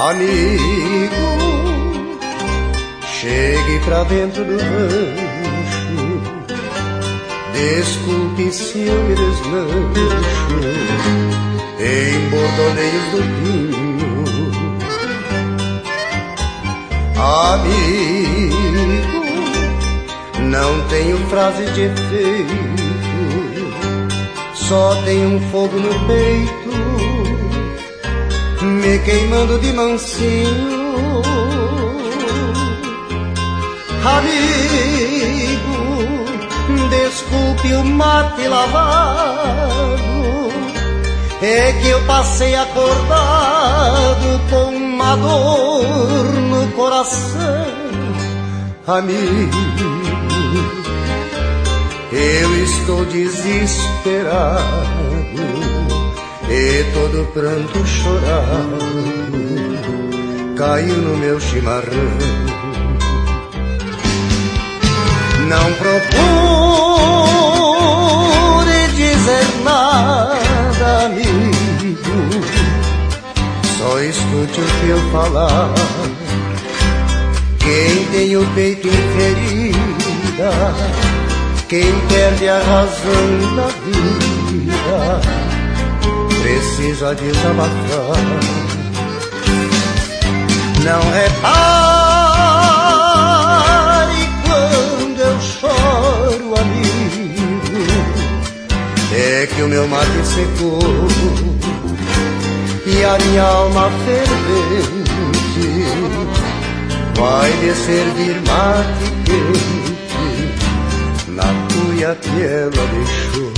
Amigo, chegue pra dentro do rancho, desculpe se eu me deslancho em bordoneios do pinho. Amigo, não tenho frase de efeito, só tenho um fogo no peito me queimando de mansinho. Amigo, desculpe o mate lavado, é que eu passei acordado com uma dor no coração. Amigo, eu estou desesperado e todo pranto chorado caiu no meu chimarrão. Não procure dizer nada, amigo, só escute o que eu falar. Quem tem o peito em ferida, quem perde a razão da vida, precisa desabafar. Não repare quando eu choro, amigo, é que o meu mate secou e a minha alma fervente vai lhe servir mate quente na cuia que ela deixou.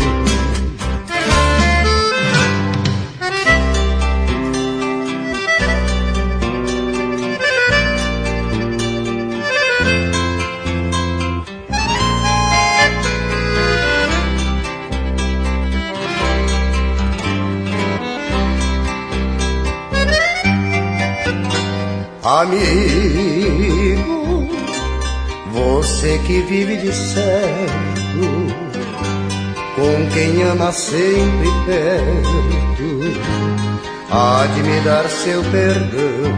Amigo, você que vive de certo, com quem ama sempre perto, há de me dar seu perdão.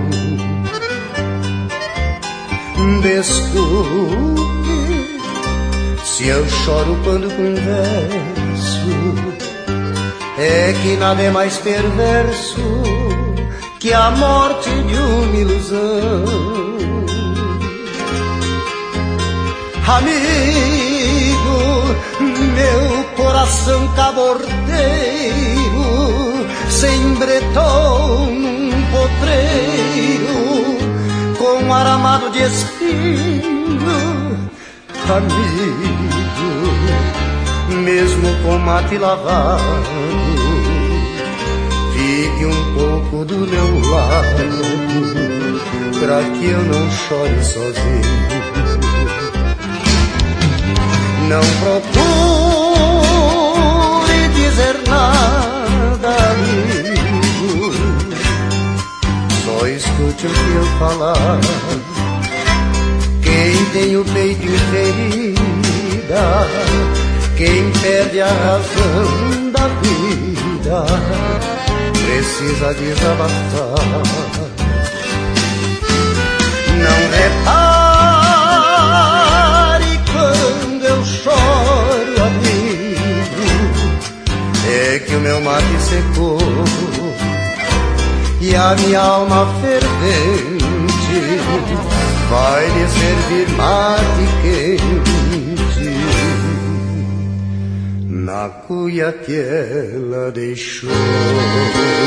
Desculpe se eu choro quando converso, é que nada é mais perverso que a morte de uma ilusão. Amigo, meu coração cabordeiro se embretou num potreiro com aramado de espinho. Amigo, mesmo com mate lavado, fique um pouco do meu lado, pra que eu não chore sozinho. Não procure dizer nada, amigo, só escute o que eu falar. Quem tem o peito em ferida, quem perde a razão da vida, precisa desabafar. Não repare quando eu choro, amigo, é que o meu mate secou e a minha alma fervente vai lhe servir mate quente na cuia que ela deixou.